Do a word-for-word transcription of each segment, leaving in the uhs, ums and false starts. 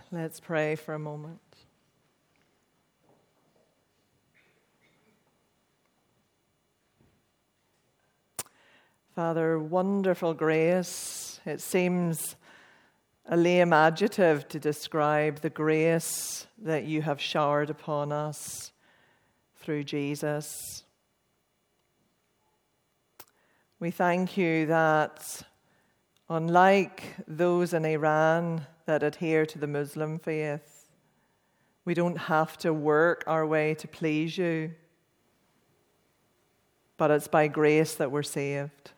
Let's pray for a moment. Father, wonderful grace. It seems a lame adjective to describe the grace that you have showered upon us through Jesus. We thank you that, unlike those in Iran that adhere to the Muslim faith, we don't have to work our way to please you, but it's by grace that we're saved.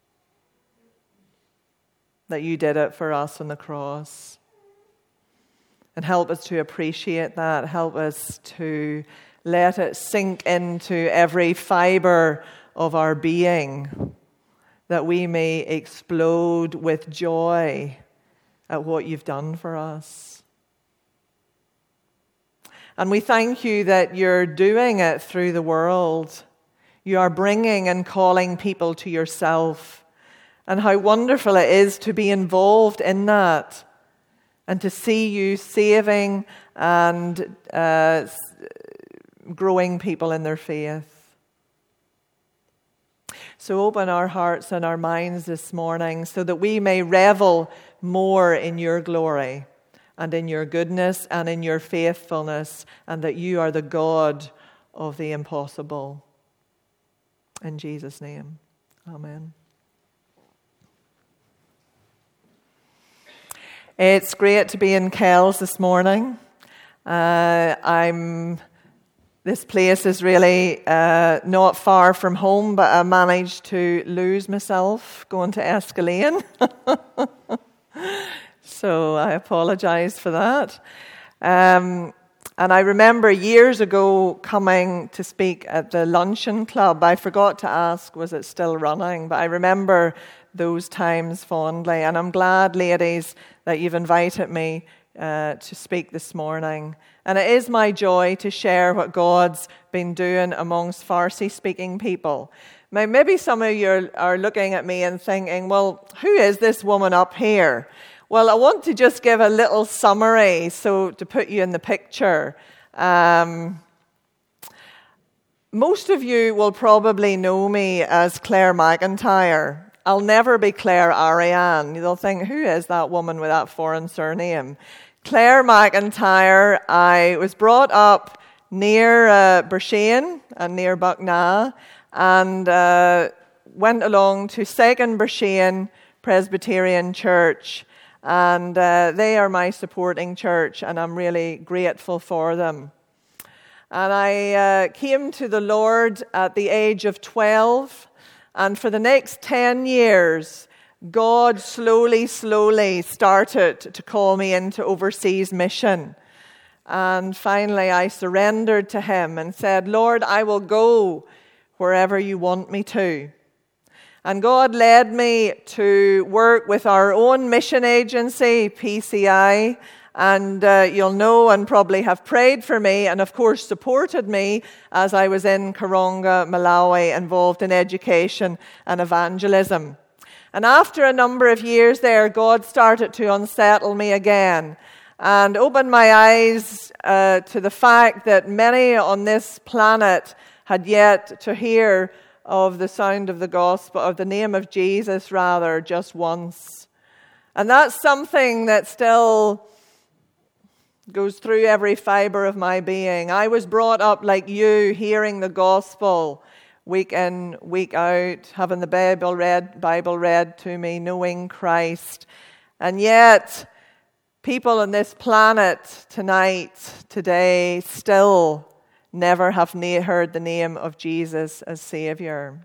That you did it for us on the cross. And help us to appreciate that. Help us to let it sink into every fiber of our being, that we may explode with joy at what you've done for us. And we thank you that you're doing it through the world. You are bringing and calling people to yourself. And how wonderful it is to be involved in that and to see you saving and uh, growing people in their faith. So open our hearts and our minds this morning so that we may revel more in your glory and in your goodness and in your faithfulness, and that you are the God of the impossible. In Jesus' name, amen. It's great to be in Kells this morning. Uh, I'm. This place is really uh, not far from home, but I managed to lose myself going to Escalane. So I apologize for that. Um, and I remember years ago coming to speak at the Luncheon Club. I forgot to ask, was it still running? But I remember those times fondly. And I'm glad, ladies, that you've invited me uh, to speak this morning. And it is my joy to share what God's been doing amongst Farsi-speaking people. Now, maybe some of you are, are looking at me and thinking, well, who is this woman up here? Well, I want to just give a little summary, so to put you in the picture. Um, most of you will probably know me as Claire McIntyre. I'll never be Claire Ariane. You'll think, who is that woman with that foreign surname? Claire McIntyre. I was brought up near uh, Bershane and near Bucknell, and uh, went along to Second Bershane Presbyterian Church. And uh, they are my supporting church, and I'm really grateful for them. And I uh, came to the Lord at the age of twelve, and for the next ten years, God slowly, slowly started to call me into overseas mission. And finally, I surrendered to Him and said, Lord, I will go wherever you want me to. And God led me to work with our own mission agency, P C I, and uh, you'll know and probably have prayed for me and, of course, supported me as I was in Karonga, Malawi, involved in education and evangelism. And after a number of years there, God started to unsettle me again and opened my eyes uh, to the fact that many on this planet had yet to hear of the sound of the gospel, of the name of Jesus, rather, just once. And that's something that still goes through every fiber of my being. I was brought up like you, hearing the gospel week in, week out, having the Bible read, Bible read to me, knowing Christ. And yet, people on this planet tonight, today, still never have heard the name of Jesus as Savior.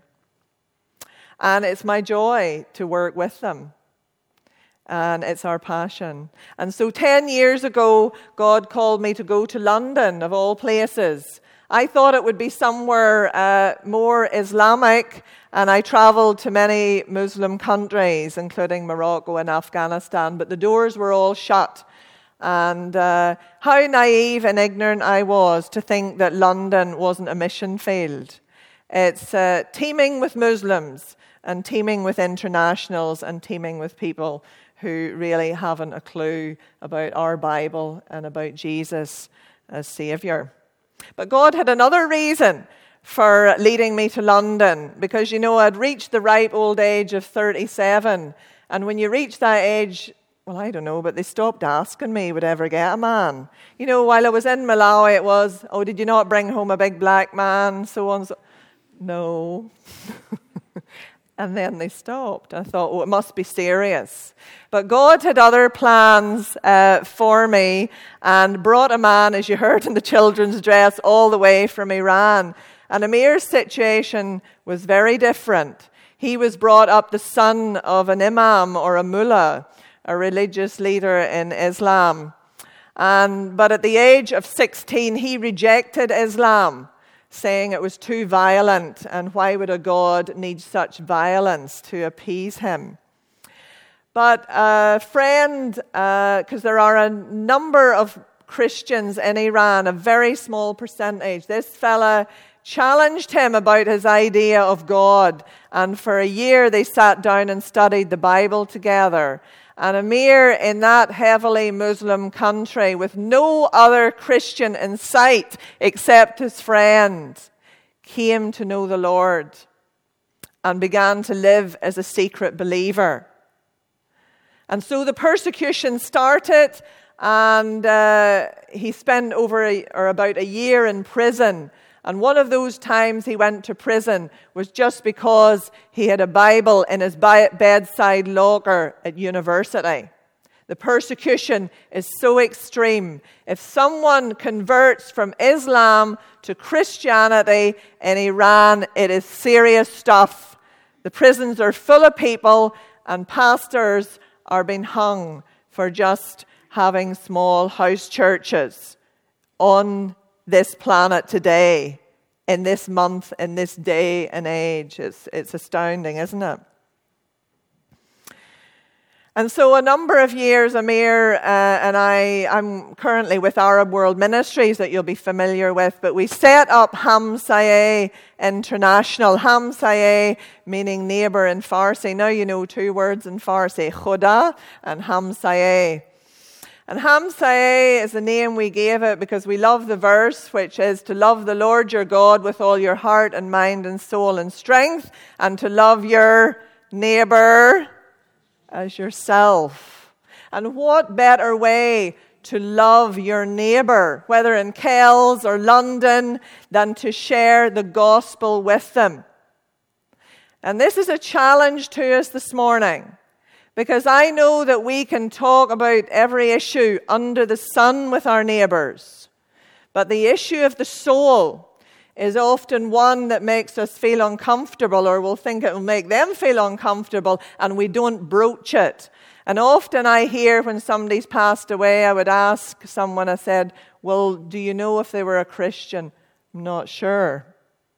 And it's my joy to work with them. And it's our passion. And so ten years ago, God called me to go to London, of all places. I thought it would be somewhere uh, more Islamic, and I traveled to many Muslim countries, including Morocco and Afghanistan, but the doors were all shut. And uh, how naive and ignorant I was to think that London wasn't a mission field. It's uh, teeming with Muslims and teeming with internationals and teeming with people who really haven't a clue about our Bible and about Jesus as Saviour. But God had another reason for leading me to London, because, you know, I'd reached the ripe old age of thirty-seven. And when you reach that age, well, I don't know, but they stopped asking me would I ever get a man. You know, while I was in Malawi, it was, oh, did you not bring home a big black man? So on. So. No. And then they stopped. I thought, oh, it must be serious. But God had other plans uh, for me and brought a man, as you heard in the children's dress, all the way from Iran. And Amir's situation was very different. He was brought up the son of an imam or a mullah, a religious leader in Islam. And but at the age of sixteen, he rejected Islam, saying it was too violent, and why would a God need such violence to appease him? But a friend, because uh, there are a number of Christians in Iran, a very small percentage, this fella challenged him about his idea of God, and for a year they sat down and studied the Bible together. And Amir, in that heavily Muslim country, with no other Christian in sight except his friend, came to know the Lord and began to live as a secret believer. And so the persecution started, and uh, he spent over a, or about a year in prison. And one of those times he went to prison was just because he had a Bible in his bedside locker at university. The persecution is so extreme. If someone converts from Islam to Christianity in Iran, it is serious stuff. The prisons are full of people, and pastors are being hung for just having small house churches on this planet today, in this month, in this day and age. It's, it's astounding, isn't it? And so a number of years, Amir uh, and I, I'm currently with Arab World Ministries that you'll be familiar with, but we set up Hamsaye International. Hamsaye meaning neighbour in Farsi. Now you know two words in Farsi, Khuda and Hamsaye. And Hamsaye is the name we gave it because we love the verse, which is to love the Lord your God with all your heart and mind and soul and strength, and to love your neighbour as yourself. And what better way to love your neighbour, whether in Kells or London, than to share the gospel with them? And this is a challenge to us this morning, because I know that we can talk about every issue under the sun with our neighbours, but the issue of the soul is often one that makes us feel uncomfortable, or we'll think it will make them feel uncomfortable, and we don't broach it. And often I hear when somebody's passed away, I would ask someone, I said, well, do you know if they were a Christian? I'm not sure.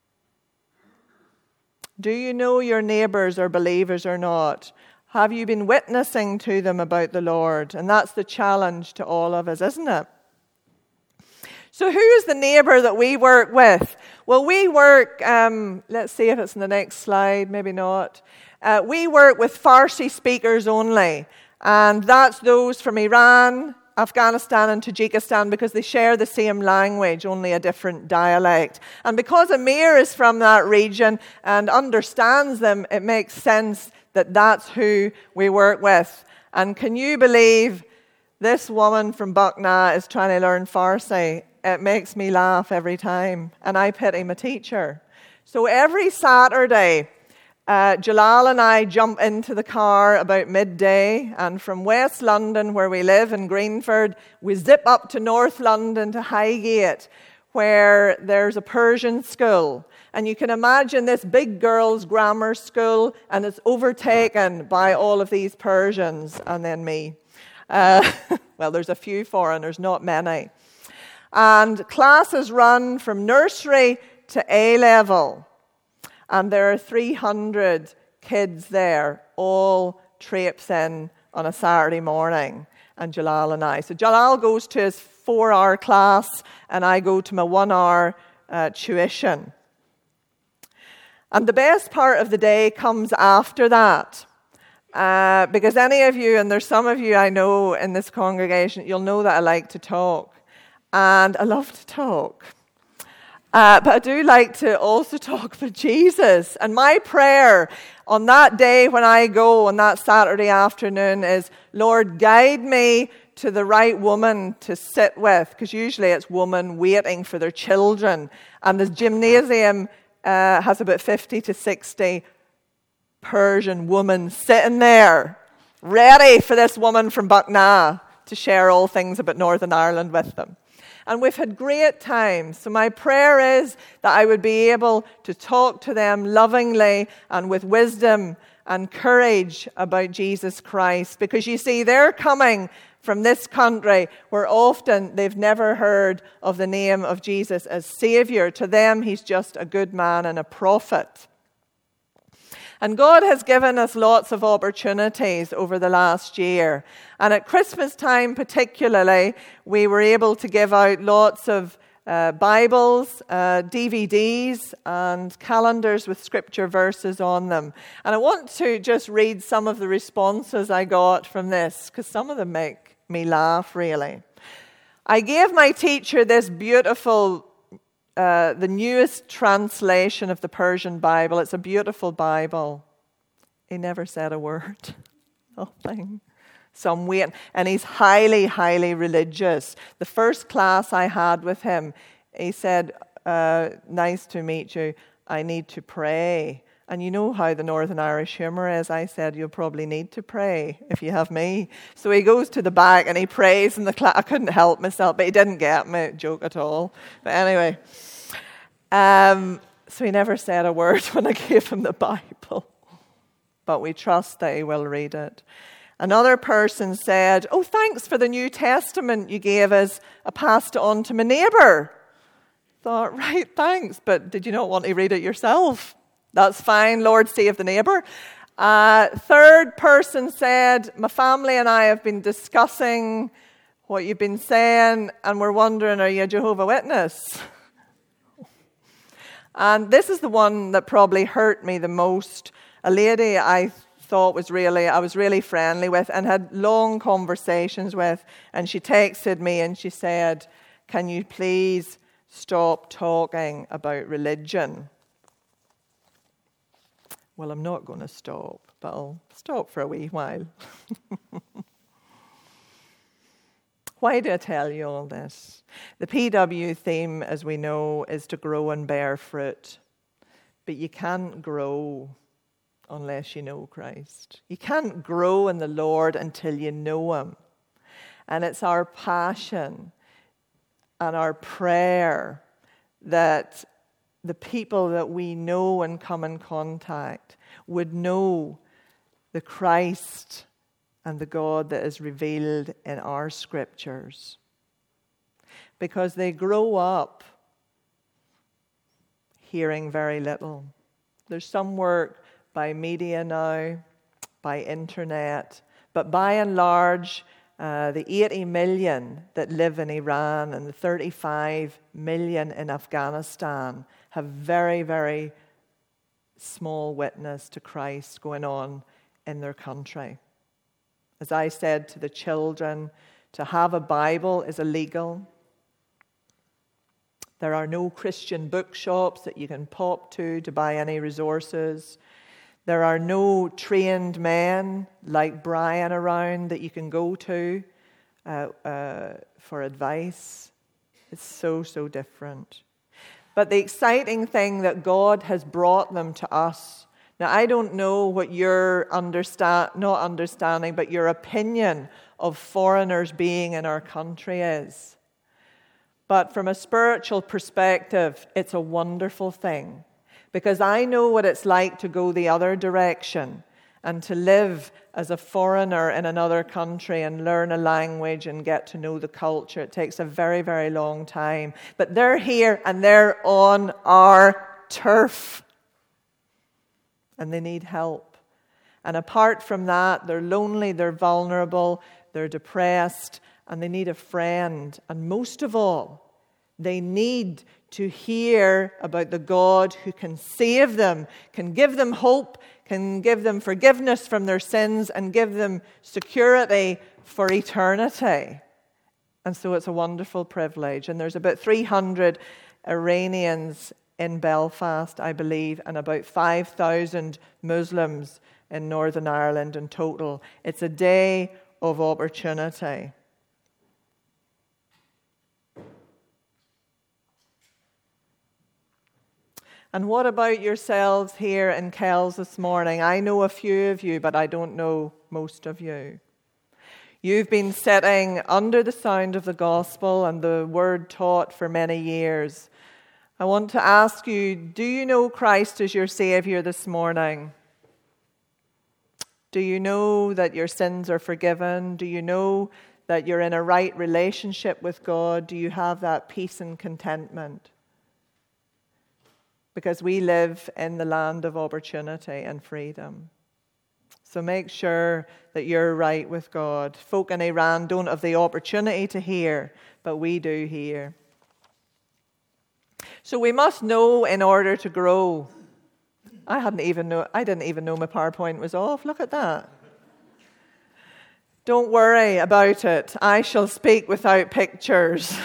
Do you know your neighbours are believers or not? Have you been witnessing to them about the Lord? And that's the challenge to all of us, isn't it? So who is the neighbour that we work with? Well, we work, um, let's see if it's in the next slide, maybe not. Uh, we work with Farsi speakers only. And that's those from Iran, Afghanistan and Tajikistan, because they share the same language, only a different dialect. And because Amir is from that region and understands them, it makes sense that that's who we work with. And can you believe this woman from Bucknell is trying to learn Farsi? It makes me laugh every time, and I pity my teacher. So every Saturday, uh, Jalal and I jump into the car about midday, and from West London, where we live in Greenford, we zip up to North London to Highgate, where there's a Persian school. And you can imagine this big girls' grammar school, and it's overtaken by all of these Persians, and then me. Uh, well, there's a few foreigners, not many. And classes run from nursery to A-level. And there are three hundred kids there, all traipsing on a Saturday morning, and Jalal and I. So Jalal goes to his four-hour class, and I go to my one-hour uh, tuition. And the best part of the day comes after that. Uh, because any of you, and there's some of you I know in this congregation, you'll know that I like to talk. And I love to talk. Uh, but I do like to also talk about Jesus. And my prayer on that day when I go on that Saturday afternoon is, Lord, guide me to the right woman to sit with. Because usually it's women waiting for their children. And the gymnasium uh, has about fifty to sixty Persian women sitting there, ready for this woman from Bucknell to share all things about Northern Ireland with them. And we've had great times. So my prayer is that I would be able to talk to them lovingly and with wisdom and courage about Jesus Christ. Because you see, they're coming from this country where often they've never heard of the name of Jesus as Savior. To them, he's just a good man and a prophet. And God has given us lots of opportunities over the last year. And at Christmas time particularly, we were able to give out lots of uh, Bibles, uh, D V Ds, and calendars with scripture verses on them. And I want to just read some of the responses I got from this, because some of them make me laugh, really. I gave my teacher this beautiful Uh, the newest translation of the Persian Bible. It's a beautiful Bible. He never said a word. Nothing. So I'm waiting. And he's highly, highly religious. The first class I had with him, he said, uh, nice to meet you. I need to pray. And you know how the Northern Irish humour is. I said, you'll probably need to pray if you have me. So he goes to the back and he prays in the class. I couldn't help myself, but he didn't get me. Joke at all. But anyway. Um, so he never said a word when I gave him the Bible. But we trust that he will read it. Another person said, oh, thanks for the New Testament you gave us. I passed it on to my neighbour. Thought, right, thanks. But did you not want to read it yourself? That's fine, Lord, save the neighbour. Uh, third person said, my family and I have been discussing what you've been saying, and we're wondering, are you a Jehovah's Witness? And this is the one that probably hurt me the most. A lady I thought was really, I was really friendly with and had long conversations with. And she texted me and she said, can you please stop talking about religion? Well, I'm not going to stop, but I'll stop for a wee while. Why do I tell you all this? The P W theme, as we know, is to grow and bear fruit. But you can't grow unless you know Christ. You can't grow in the Lord until you know Him. And it's our passion and our prayer that the people that we know and come in contact would know the Christ and the God that is revealed in our scriptures. Because they grow up hearing very little. There's some work by media now, by internet, but by and large, uh, the eighty million that live in Iran and the thirty-five million in Afghanistan have very, very small witness to Christ going on in their country. As I said to the children, to have a Bible is illegal. There are no Christian bookshops that you can pop to to buy any resources. There are no trained men like Brian around that you can go to uh, uh, for advice. It's so, so different. But the exciting thing that God has brought them to us. Now, I don't know what your understand, not understanding, but your opinion of foreigners being in our country is. But from a spiritual perspective, it's a wonderful thing. Because I know what it's like to go the other direction and to live as a foreigner in another country and learn a language and get to know the culture. It takes a very, very long time. But they're here and they're on our turf. And they need help. And apart from that, they're lonely, they're vulnerable, they're depressed, and they need a friend. And most of all, they need to hear about the God who can save them, can give them hope, can give them forgiveness from their sins and give them security for eternity. And so it's a wonderful privilege. And there's about three hundred Iranians in Belfast, I believe, and about five thousand Muslims in Northern Ireland in total. It's a day of opportunity. And what about yourselves here in Kells this morning? I know a few of you, but I don't know most of you. You've been sitting under the sound of the gospel and the word taught for many years. I want to ask you, do you know Christ as your Savior this morning? Do you know that your sins are forgiven? Do you know that you're in a right relationship with God? Do you have that peace and contentment? Because we live in the land of opportunity and freedom. So make sure that you're right with God. Folk in Iran don't have the opportunity to hear, but we do hear. So we must know in order to grow. I hadn't even know I didn't even know my PowerPoint was off. Look at that. Don't worry about it. I shall speak without pictures.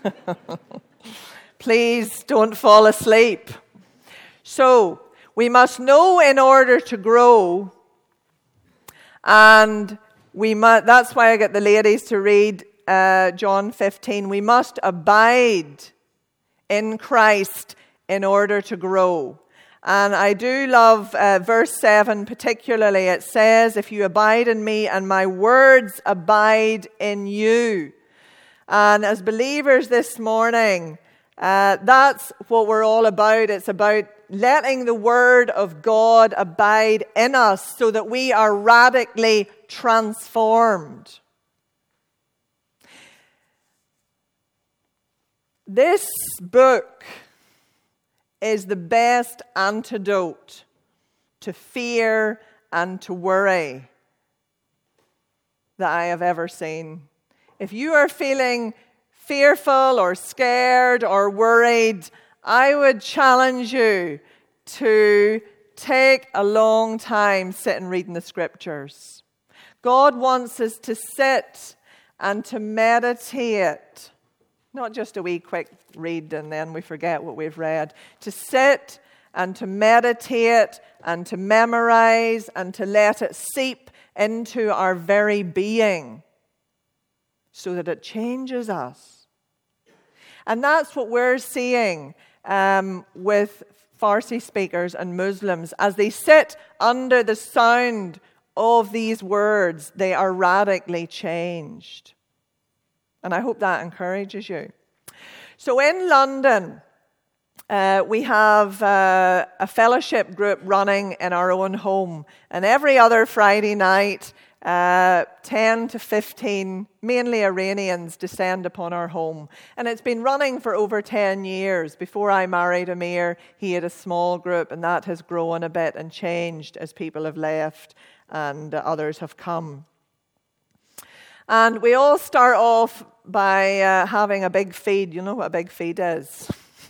Please don't fall asleep. So, we must know in order to grow, and we must, that's why I get the ladies to read uh, John fifteen. We must abide in Christ in order to grow. And I do love uh, verse seven particularly. It says, if you abide in me and my words abide in you. And as believers this morning, uh, that's what we're all about. It's about letting the word of God abide in us so that we are radically transformed. This book is the best antidote to fear and to worry that I have ever seen. If you are feeling fearful or scared or worried, I would challenge you to take a long time sitting reading the scriptures. God wants us to sit and to meditate. Not just a wee quick read and then we forget what we've read. To sit and to meditate and to memorize and to let it seep into our very being so that it changes us. And that's what we're seeing um, with Farsi speakers and Muslims. As they sit under the sound of these words, they are radically changed. And I hope that encourages you. So in London, uh, we have uh, a fellowship group running in our own home. And every other Friday night, uh, ten to fifteen, mainly Iranians, descend upon our home. And it's been running for over ten years. Before I married Amir, he had a small group, and that has grown a bit and changed as people have left and uh, others have come. And we all start off by uh, having a big feed. You know what a big feed is?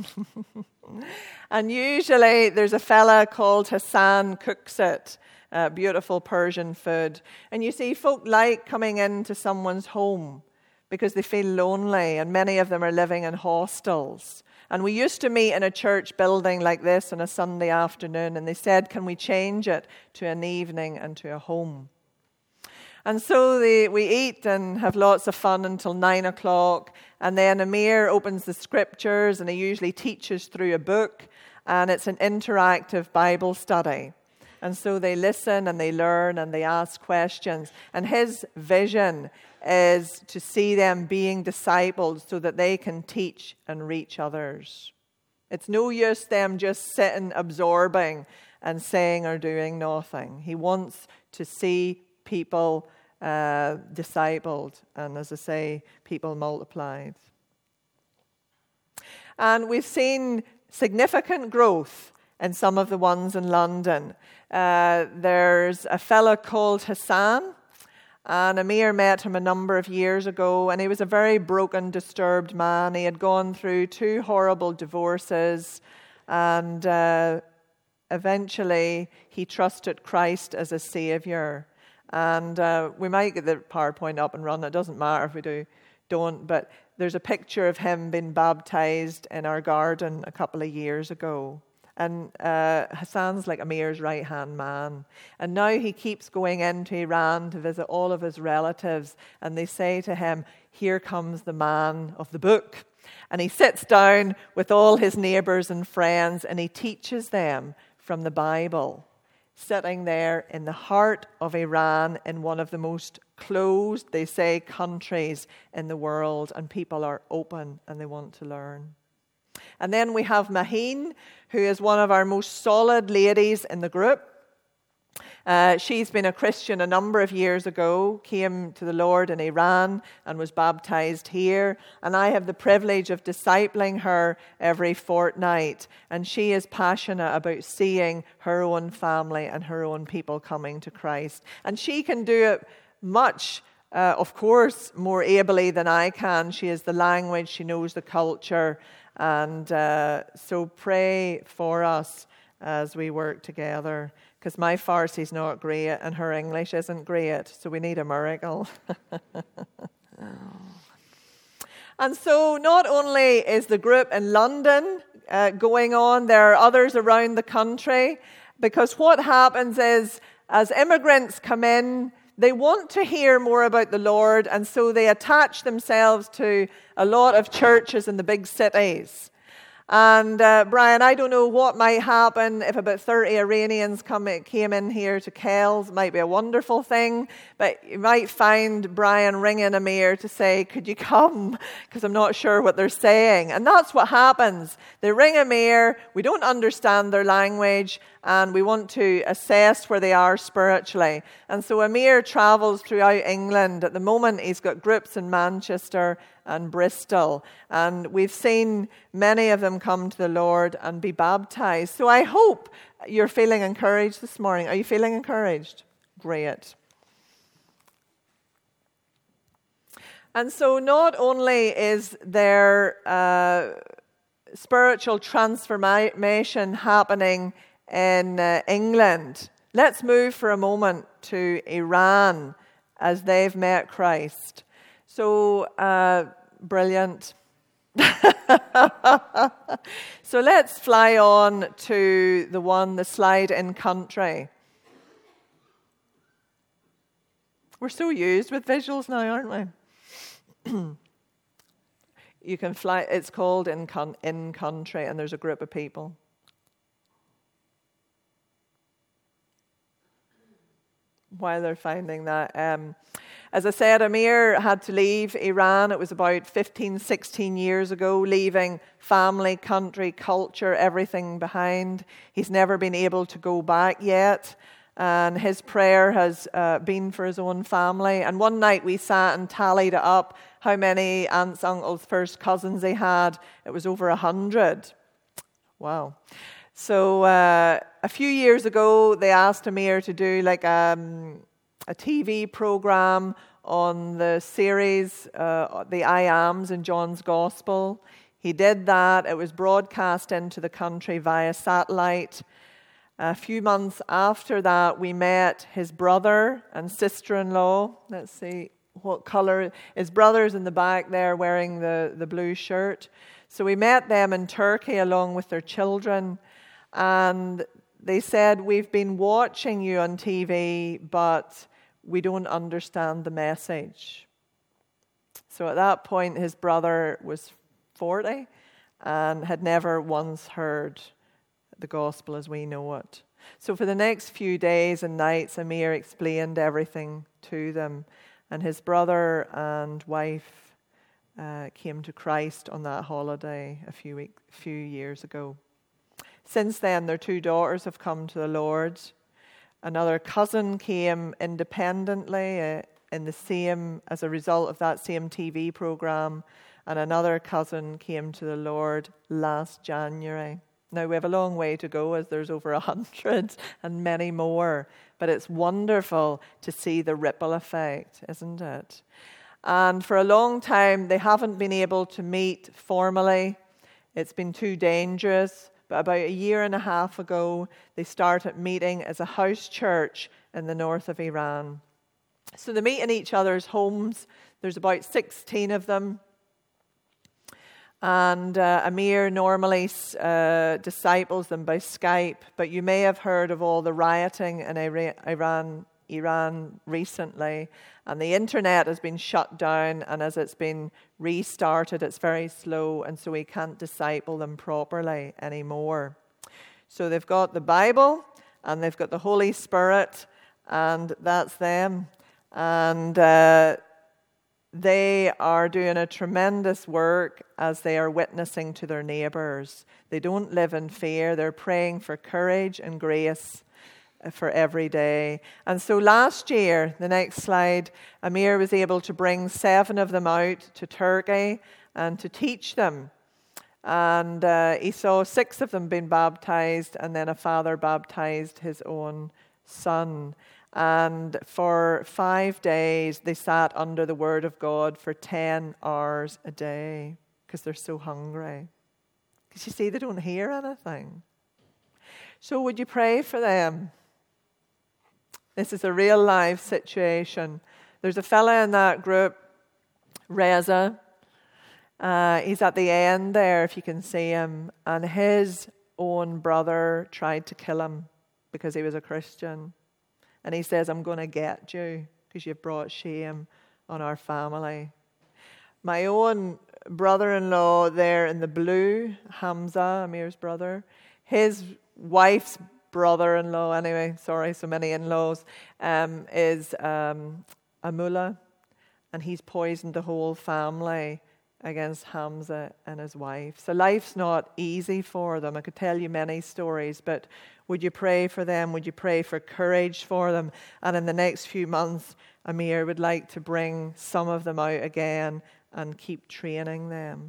And usually there's a fella called Hassan cooks it. Uh, beautiful Persian food. And you see, folk like coming into someone's home because they feel lonely, and many of them are living in hostels. And we used to meet in a church building like this on a Sunday afternoon, and they said, can we change it to an evening and to a home? And so they, we eat and have lots of fun until nine o'clock. And then Amir opens the scriptures, and he usually teaches through a book. And it's an interactive Bible study. And so they listen and they learn and they ask questions. And his vision is to see them being discipled so that they can teach and reach others. It's no use them just sitting, absorbing and saying or doing nothing. He wants to see people uh, discipled, and as I say, people multiplied. And we've seen significant growth in some of the ones in London. Uh, there's a fella called Hassan, and Amir met him a number of years ago, and he was a very broken, disturbed man. He had gone through two horrible divorces, and uh, eventually he trusted Christ as a Savior. And uh, we might get the PowerPoint up and run. It doesn't matter if we do, don't. But there's a picture of him being baptized in our garden a couple of years ago. And uh, Hassan's like Amir's right-hand man. And now he keeps going into Iran to visit all of his relatives. And they say to him, here comes the man of the book. And he sits down with all his neighbors and friends and he teaches them from the Bible, sitting there in the heart of Iran in one of the most closed, they say, countries in the world. And people are open and they want to learn. And then we have Maheen, who is one of our most solid ladies in the group. Uh, she's been a Christian a number of years ago, came to the Lord in Iran and was baptized here. And I have the privilege of discipling her every fortnight. And she is passionate about seeing her own family and her own people coming to Christ. And she can do it much Uh, of course, more ably than I can. She has the language, she knows the culture, and uh, so pray for us as we work together, because my Farsi's not great and her English isn't great, so we need a miracle. And so not only is the group in London uh, going on, there are others around the country, because what happens is, as immigrants come in, they want to hear more about the Lord, and so they attach themselves to a lot of churches in the big cities. And uh, Brian, I don't know what might happen if about thirty Iranians come, came in here to Kells. It might be a wonderful thing, but you might find Brian ringing Amir to say, could you come? Because I'm not sure what they're saying. And that's what happens. They ring Amir, we don't understand their language, and we want to assess where they are spiritually. And so Amir travels throughout England. At the moment, he's got groups in Manchester and Bristol. And we've seen many of them come to the Lord and be baptized. So I hope you're feeling encouraged this morning. Are you feeling encouraged? Great. And so not only is there uh, spiritual transformation happening in uh, England, let's move for a moment to Iran as they've met Christ. So, uh, brilliant. So let's fly on to the one, the slide in country. We're so used with visuals now, aren't we? You can fly, it's called in, con, in country, and there's a group of people. While they're finding that. Um, as I said, Amir had to leave Iran. It was about fifteen, sixteen years ago, leaving family, country, culture, everything behind. He's never been able to go back yet. And his prayer has uh, been for his own family. And one night we sat and tallied it up, how many aunts, uncles, first cousins he had. It was over a hundred. Wow. So uh, a few years ago, they asked Amir to do like um, a T V program on the series, uh, the I Ams in John's Gospel. He did that. It was broadcast into the country via satellite. A few months after that, we met his brother and sister-in-law. Let's see what color. His brother's in the back there wearing the, the blue shirt. So we met them in Turkey along with their children. And they said, we've been watching you on T V, but we don't understand the message. So at that point, his brother was forty and had never once heard the gospel as we know it. So for the next few days and nights, Amir explained everything to them. And his brother and wife uh, came to Christ on that holiday a few week, few years ago. Since then, their two daughters have come to the Lord. Another cousin came independently uh, in the same, as a result of that same T V program. And another cousin came to the Lord last January. Now, we have a long way to go as there's over a hundred and many more. But it's wonderful to see the ripple effect, isn't it? And for a long time, they haven't been able to meet formally. It's been too dangerous but about a year and a half ago, they started meeting as a house church in the north of Iran. So they meet in each other's homes. There's about sixteen of them. And uh, Amir normally uh, disciples them by Skype, but you may have heard of all the rioting in Iran, Iran recently, and the internet has been shut down, and as it's been restarted, it's very slow, and so we can't disciple them properly anymore. So they've got the Bible, and they've got the Holy Spirit, and that's them. And uh, they are doing a tremendous work as they are witnessing to their neighbours. They don't live in fear. They're praying for courage and grace for every day. And so last year, the next slide, Amir was able to bring seven of them out to Turkey and to teach them. And uh, he saw six of them being baptized, and then a father baptized his own son. And for five days, they sat under the Word of God for ten hours a day because they're so hungry. Because you see, they don't hear anything. So would you pray for them? This is a real life situation. There's a fella in that group, Reza. Uh, he's at the end there, if you can see him. And his own brother tried to kill him because he was a Christian. And he says, I'm going to get you because you've brought shame on our family. My own brother-in-law there in the blue, Hamza, Amir's brother, his wife's brother-in-law, anyway, sorry, so many in-laws, um, is um, a mullah. And he's poisoned the whole family against Hamza and his wife. So life's not easy for them. I could tell you many stories, but would you pray for them? Would you pray for courage for them? And in the next few months, Amir would like to bring some of them out again and keep training them.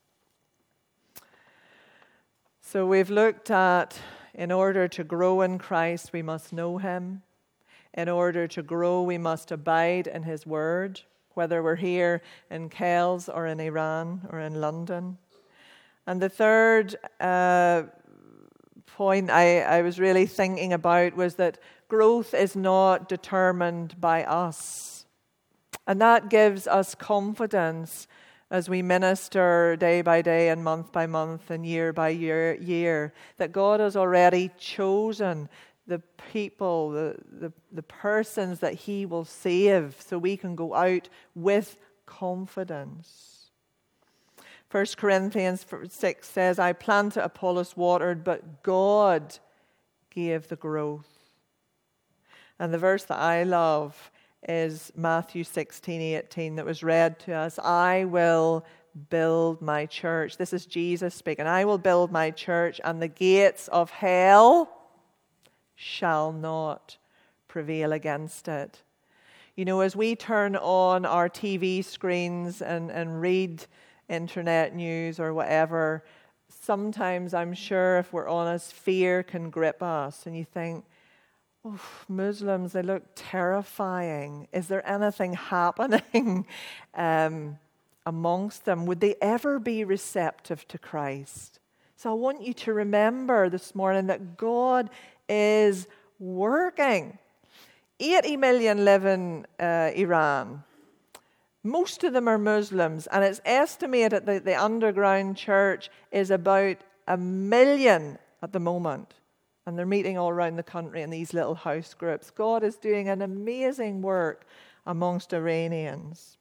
So we've looked at, in order to grow in Christ, we must know him. In order to grow, we must abide in his word, whether we're here in Kells or in Iran or in London. And the third uh, point I, I was really thinking about was that growth is not determined by us. And that gives us confidence as we minister day by day and month by month and year by year, year that God has already chosen the people, the, the, the persons that he will save, so we can go out with confidence. First Corinthians six says, I planted, Apollos watered, but God gave the growth. And the verse that I love is Matthew sixteen eighteen that was read to us. I will build my church. This is Jesus speaking. I will build my church, and the gates of hell shall not prevail against it. You know, as we turn on our T V screens and, and read internet news or whatever, sometimes I'm sure, if we're honest, fear can grip us. And you think, oh, Muslims, they look terrifying. Is there anything happening um, amongst them? Would they ever be receptive to Christ? So I want you to remember this morning that God is working. eighty million live in uh, Iran. Most of them are Muslims, and it's estimated that the underground church is about a million at the moment. And they're meeting all around the country in these little house groups. God is doing an amazing work amongst Iranians.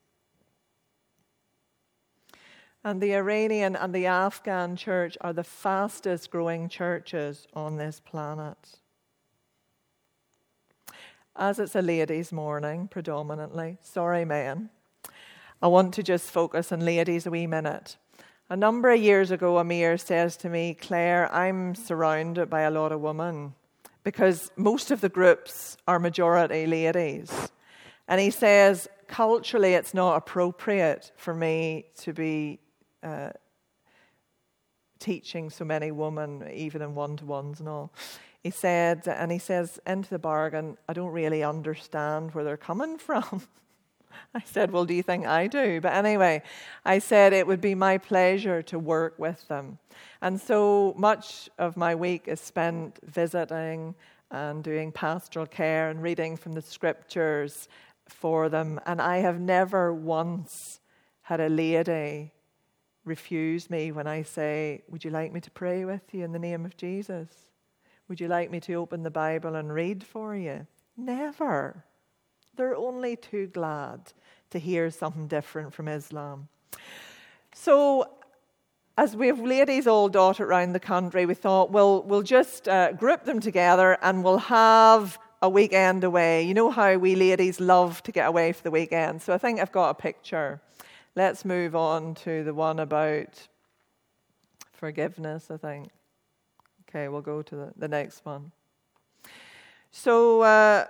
And the Iranian and the Afghan church are the fastest growing churches on this planet. As it's a ladies' morning, predominantly, sorry men, I want to just focus on ladies a wee minute. A number of years ago, Amir says to me, Claire, I'm surrounded by a lot of women because most of the groups are majority ladies. And he says, culturally, it's not appropriate for me to be Uh, teaching so many women, even in one-to-ones and all. He said, and he says, into the bargain, I don't really understand where they're coming from. I said, well, do you think I do? But anyway, I said it would be my pleasure to work with them. And so much of my week is spent visiting and doing pastoral care and reading from the scriptures for them. And I have never once had a lady refuse me when I say, would you like me to pray with you in the name of Jesus? Would you like me to open the Bible and read for you? Never. They're only too glad to hear something different from Islam. So, as we have ladies all dotted around the country, we thought, well, we'll just uh, group them together and we'll have a weekend away. You know how we ladies love to get away for the weekend. So I think I've got a picture. Let's move on to the one about forgiveness, I think. Okay, we'll go to the, the next one. So uh,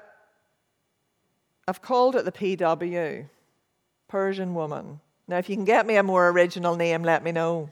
I've called it the P W, Persian woman. Now, if you can get me a more original name, let me know.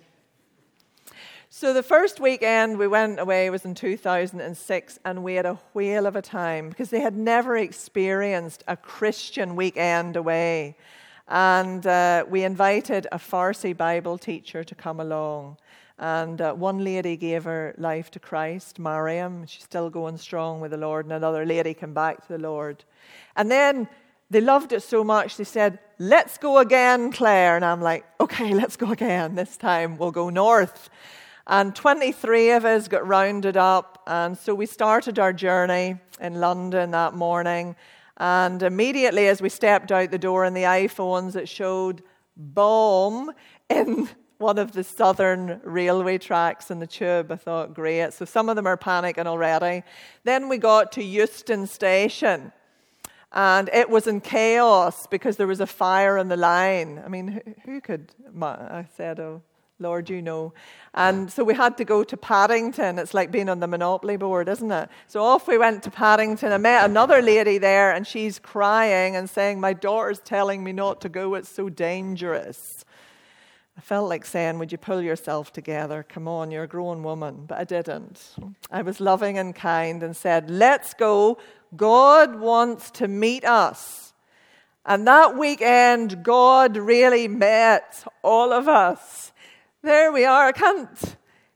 So the first weekend we went away was in two thousand six, and we had a whale of a time because they had never experienced a Christian weekend away. And uh, we invited a Farsi Bible teacher to come along. And uh, one lady gave her life to Christ, Mariam. She's still going strong with the Lord. And another lady came back to the Lord. And then they loved it so much, they said, let's go again, Claire. And I'm like, okay, let's go again. This time we'll go north. And twenty-three of us got rounded up. And so we started our journey in London that morning. And immediately as we stepped out the door in the iPhones, it showed bomb in one of the southern railway tracks in the tube. I thought, great. So some of them are panicking already. Then we got to Euston Station. And it was in chaos because there was a fire on the line. I mean, who, who could... I said, oh, Lord, you know. And so we had to go to Paddington. It's like being on the Monopoly board, isn't it? So off we went to Paddington. I met another lady there, and she's crying and saying, my daughter's telling me not to go. It's so dangerous. I felt like saying, would you pull yourself together? Come on, you're a grown woman. But I didn't. I was loving and kind and said, let's go. God wants to meet us. And that weekend, God really met all of us. There we are. I can't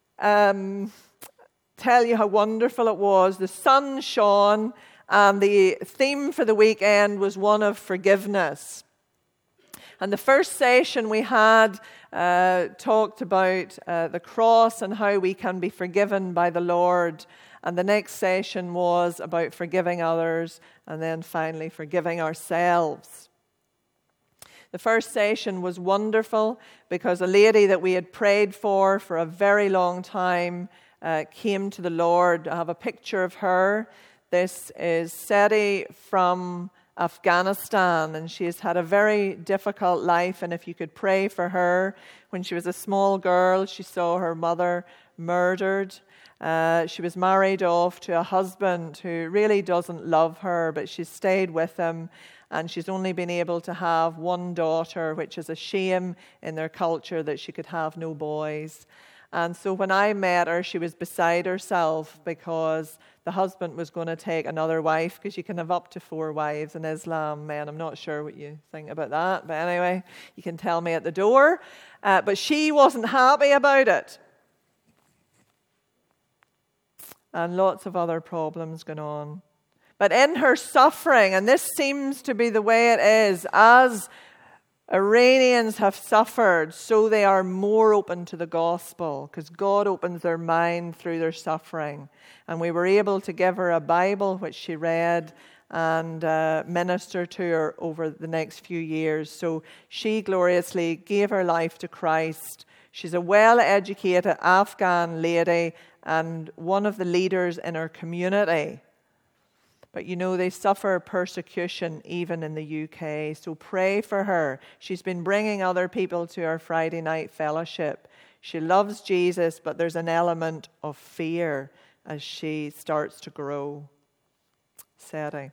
um, tell you how wonderful it was. The sun shone, and the theme for the weekend was one of forgiveness. And the first session we had uh, talked about uh, the cross and how we can be forgiven by the Lord. And the next session was about forgiving others, and then finally forgiving ourselves. The first session was wonderful because a lady that we had prayed for for a very long time uh, came to the Lord. I have a picture of her. This is Seti from Afghanistan, and she has had a very difficult life. And if you could pray for her, when she was a small girl, she saw her mother murdered. Uh, she was married off to a husband who really doesn't love her, but she stayed with him. And she's only been able to have one daughter, which is a shame in their culture that she could have no boys. And so when I met her, she was beside herself because the husband was going to take another wife, because you can have up to four wives in Islam, men. I'm not sure what you think about that. But anyway, you can tell me at the door. Uh, but she wasn't happy about it. And lots of other problems going on. But in her suffering, and this seems to be the way it is, as Iranians have suffered, so they are more open to the gospel, because God opens their mind through their suffering. And we were able to give her a Bible, which she read, and uh, minister to her over the next few years. So she gloriously gave her life to Christ. She's a well-educated Afghan lady and one of the leaders in her community. But you know, they suffer persecution even in the U K. So pray for her. She's been bringing other people to our Friday night fellowship. She loves Jesus, but there's an element of fear as she starts to grow. Seti.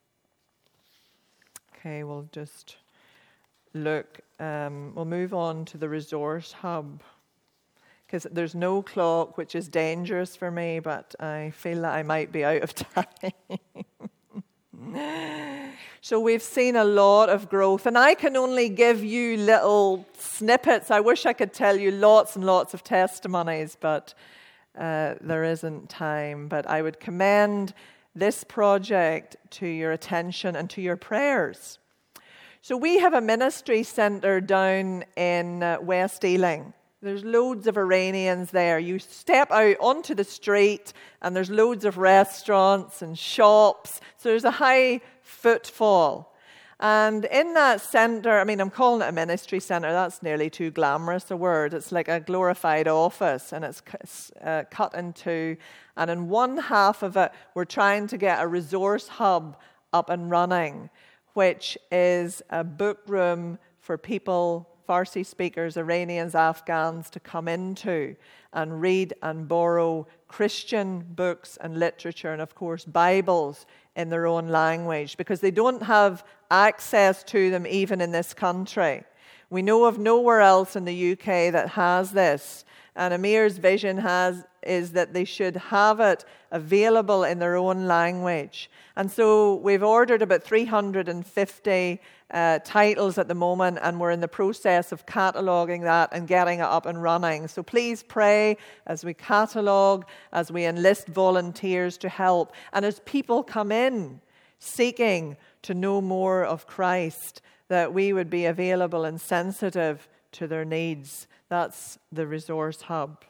Okay, we'll just look. Um, we'll move on to the resource hub, because there's no clock, which is dangerous for me, but I feel that I might be out of time. So we've seen a lot of growth, and I can only give you little snippets. I wish I could tell you lots and lots of testimonies, but uh, there isn't time. But I would commend this project to your attention and to your prayers. So we have a ministry centre down in uh, West Ealing. There's loads of Iranians there. You step out onto the street and there's loads of restaurants and shops. So there's a high footfall. And in that centre, I mean, I'm calling it a ministry centre. That's nearly too glamorous a word. It's like a glorified office, and it's uh, cut in two. And in one half of it, we're trying to get a resource hub up and running, which is a book room for people, Farsi speakers, Iranians, Afghans, to come into and read and borrow Christian books and literature, and of course Bibles in their own language, because they don't have access to them even in this country. We know of nowhere else in the U K that has this, and Amir's vision has is that they should have it available in their own language. And so we've ordered about three hundred fifty uh, titles at the moment, and we're in the process of cataloguing that and getting it up and running. So please pray as we catalogue, as we enlist volunteers to help, and as people come in seeking to know more of Christ, that we would be available and sensitive to their needs. That's the resource hub.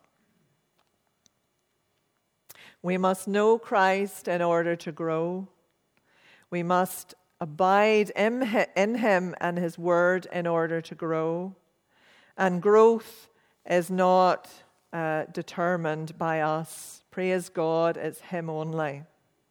We must know Christ in order to grow. We must abide in Him and His Word in order to grow. And growth is not uh, determined by us. Praise God, it's Him only.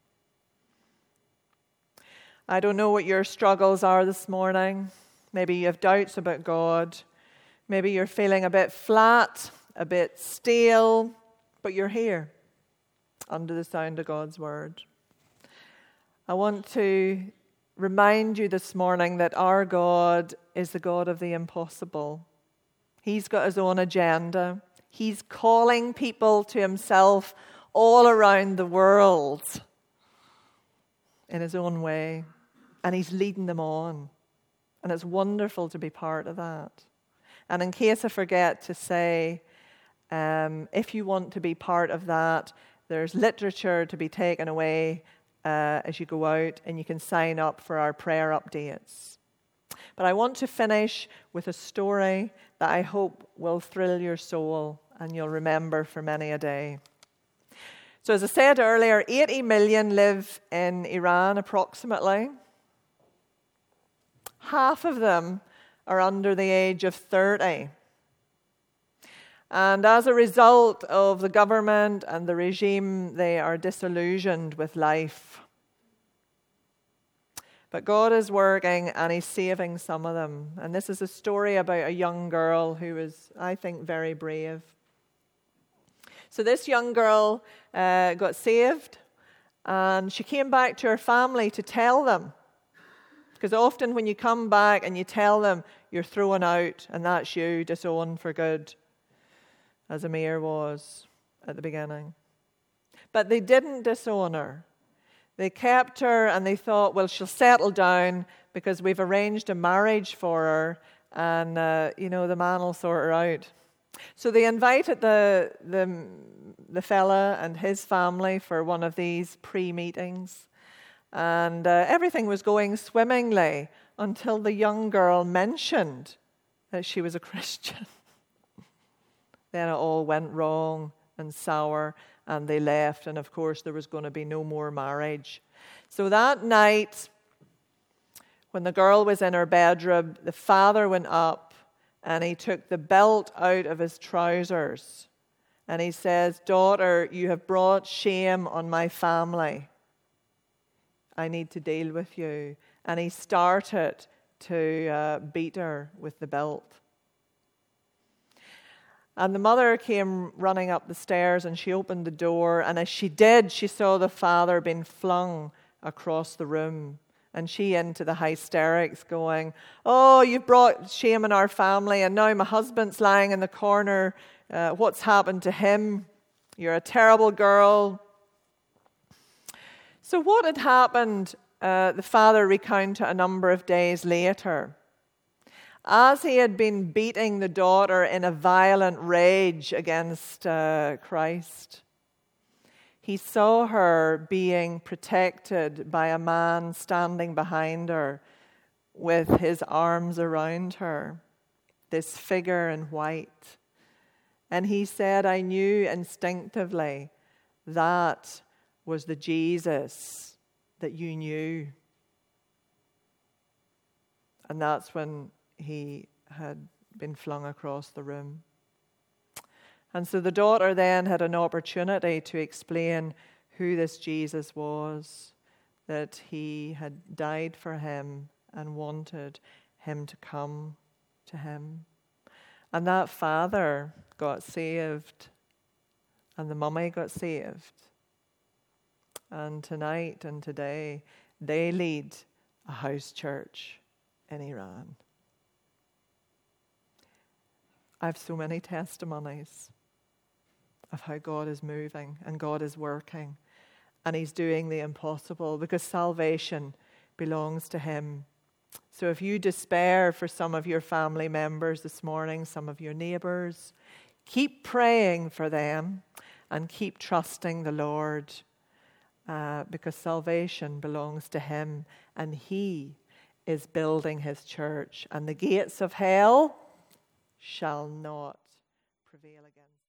I don't know what your struggles are this morning. Maybe you have doubts about God. Maybe you're feeling a bit flat, a bit stale, but you're here under the sound of God's Word. I want to remind you this morning that our God is the God of the impossible. He's got His own agenda. He's calling people to Himself all around the world in His own way, and He's leading them on. And it's wonderful to be part of that. And in case I forget to say, um, if you want to be part of that, there's literature to be taken away uh, as you go out, and you can sign up for our prayer updates. But I want to finish with a story that I hope will thrill your soul and you'll remember for many a day. So as I said earlier, eighty million live in Iran approximately. Half of them are under the age of thirty. And as a result of the government and the regime, they are disillusioned with life. But God is working and He's saving some of them. And this is a story about a young girl who is, I think, very brave. So this young girl uh, got saved, and she came back to her family to tell them. Because often when you come back and you tell them, you're thrown out, and that's you, disowned for good, as Amir was at the beginning. But they didn't disown her. They kept her, and they thought, well, she'll settle down because we've arranged a marriage for her, and, uh, you know, the man will sort her out. So they invited the, the, the fella and his family for one of these pre-meetings. And uh, everything was going swimmingly until the young girl mentioned that she was a Christian. Then it all went wrong and sour, and they left. And of course, there was going to be no more marriage. So that night, when the girl was in her bedroom, the father went up and he took the belt out of his trousers. And he says, "Daughter, you have brought shame on my family. I need to deal with you." And he started to uh, beat her with the belt. And the mother came running up the stairs, and she opened the door. And as she did, she saw the father being flung across the room. And she into the hysterics going, "Oh, you've brought shame in our family, and now my husband's lying in the corner. Uh, what's happened to him? You're a terrible girl." So what had happened uh, the father recounted a number of days later, as he had been beating the daughter in a violent rage against uh, Christ, he saw her being protected by a man standing behind her with his arms around her, this figure in white. And he said, I knew instinctively that was the Jesus that you knew. And that's when he had been flung across the room. And so the daughter then had an opportunity to explain who this Jesus was, that he had died for him and wanted him to come to him. And that father got saved, and the mummy got saved. And tonight and today, they lead a house church in Iran. I have so many testimonies of how God is moving and God is working, and he's doing the impossible, because salvation belongs to him. So if you despair for some of your family members this morning, some of your neighbours, keep praying for them and keep trusting the Lord, uh, because salvation belongs to him, and he is building his church, and the gates of hell shall not prevail against